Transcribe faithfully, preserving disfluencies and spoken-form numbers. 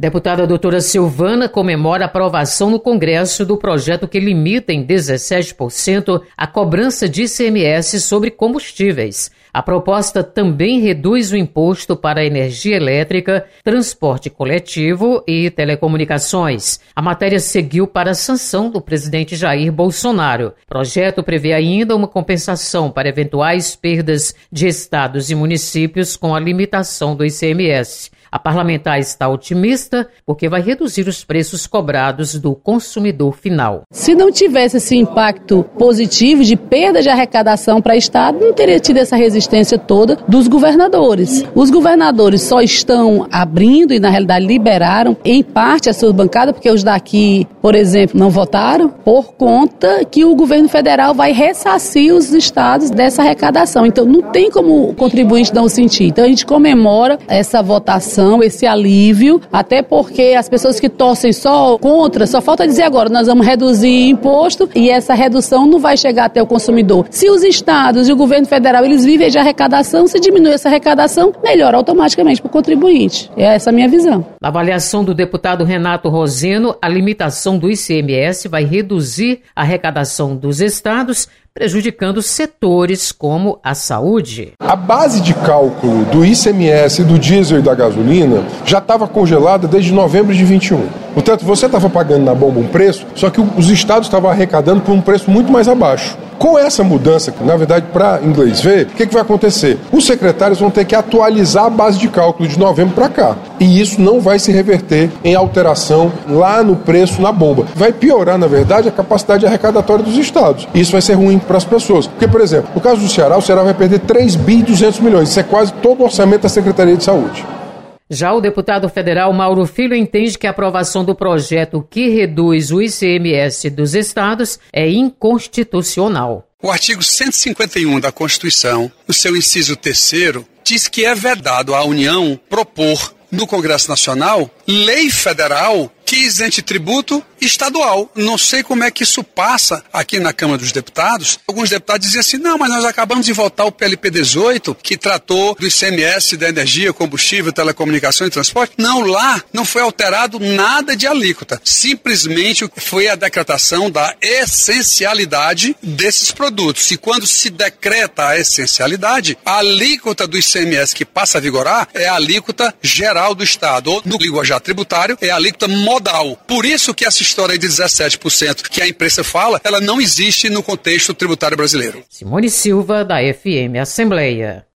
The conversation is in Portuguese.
Deputada doutora Silvana comemora a aprovação no Congresso do projeto que limita em dezessete por cento a cobrança de I C M S sobre combustíveis. A proposta também reduz o imposto para energia elétrica, transporte coletivo e telecomunicações. A matéria seguiu para a sanção do presidente Jair Bolsonaro. O projeto prevê ainda uma compensação para eventuais perdas de estados e municípios com a limitação do I C M S. A parlamentar está otimista porque vai reduzir os preços cobrados do consumidor final. Se não tivesse esse impacto positivo de perda de arrecadação para o Estado, não teria tido essa resistência toda dos governadores. Os governadores só estão abrindo e, na realidade, liberaram em parte a sua bancada, porque os daqui, por exemplo, não votaram, por conta que o governo federal vai ressarcir os estados dessa arrecadação. Então, não tem como o contribuinte não sentir. Então, a gente comemora essa votação, esse alívio, até porque as pessoas que torcem só contra, só falta dizer agora, nós vamos reduzir imposto e essa redução não vai chegar até o consumidor. Se os estados e o governo federal, eles vivem de arrecadação, se diminui essa arrecadação, melhora automaticamente para o contribuinte. É essa a minha visão. Na avaliação do deputado Renato Roseno, a limitação do I C M S vai reduzir a arrecadação dos estados, prejudicando setores como a saúde. A base de cálculo do I C M S, do diesel e da gasolina já estava congelada desde novembro de vinte e um. Portanto, você estava pagando na bomba um preço, só que os estados estavam arrecadando por um preço muito mais abaixo. Com essa mudança, na verdade, para inglês ver, o que, que vai acontecer? Os secretários vão ter que atualizar a base de cálculo de novembro para cá. E isso não vai se reverter em alteração lá no preço na bomba. Vai piorar, na verdade, a capacidade arrecadatória dos estados. Isso vai ser ruim para as pessoas. Porque, por exemplo, no caso do Ceará, o Ceará vai perder três bilhões e duzentos milhões. Isso é quase todo o orçamento da Secretaria de Saúde. Já o deputado federal Mauro Filho entende que a aprovação do projeto que reduz o I C M S dos estados é inconstitucional. O artigo cento e cinquenta e um da Constituição, no seu inciso terceiro, diz que é vedado à União propor no Congresso Nacional lei federal que isente tributo estadual. Não sei como é que isso passa aqui na Câmara dos Deputados. Alguns deputados diziam assim, não, mas nós acabamos de votar o P L P dezoito, que tratou do I C M S da energia, combustível, telecomunicação e transporte. Não, lá não foi alterado nada de alíquota. Simplesmente foi a decretação da essencialidade desses produtos. E quando se decreta a essencialidade, a alíquota do I C M S que passa a vigorar é a alíquota geral do Estado. Ou, no linguajar tributário, é a alíquota modal. Por isso que essa história de dezessete por cento que a imprensa fala, ela não existe no contexto tributário brasileiro. Simone Silva, da F M Assembleia.